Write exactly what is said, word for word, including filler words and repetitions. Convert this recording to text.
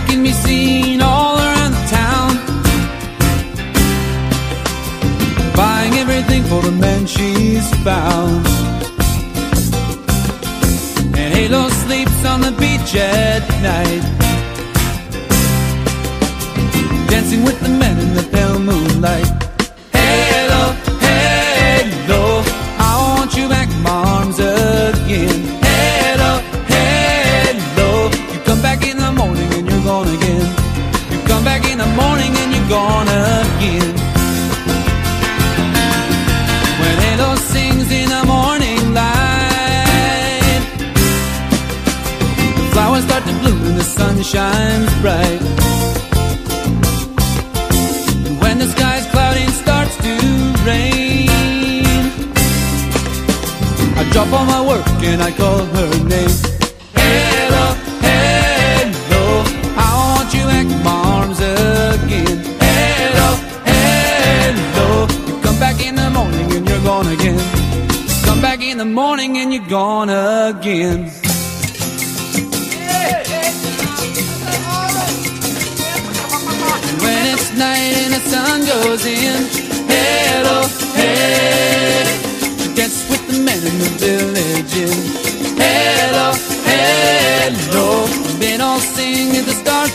what can be seen all around the town, buying everything for the man she's found. And Halo sleeps on the beach at night, dancing with the men in the pale moonlight. Halo, Halo, I want you back in my arms again. Halo, Halo, you come back in the morning and you're gone again. You come back in the morning and you're gone again. When Halo sings in the morning light, the flowers start to bloom and the sun shines bright. When the sky's cloudy and starts to rain, I drop all my work and I call her name. Hello, hello, I want you back in my arms again. Hello, hello, you come back in the morning and you're gone again. You come back in the morning and you're gone again. When it's night and the sun goes in, hello, hey, dance with the men in the village inn. Hello, hello, they all sing at the start.